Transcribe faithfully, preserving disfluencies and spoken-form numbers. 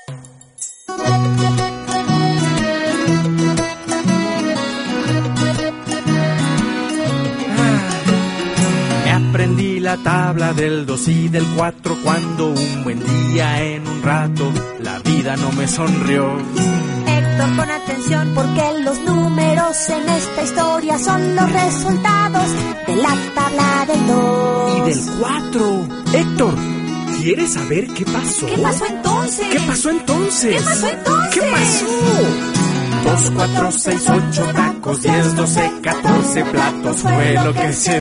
Aprendí la tabla del dos y del cuatro cuando un buen día en un rato la vida no me sonrió. Héctor, pon atención porque los números en esta historia son los resultados de la tabla del dos. Y del cuatro. Héctor, ¿quieres saber qué pasó? ¿Qué pasó entonces? ¿Qué pasó entonces? ¿Qué pasó entonces? ¿Qué pasó? Dos, cuatro, seis, ocho tacos, diez, doce, catorce platos fue lo que se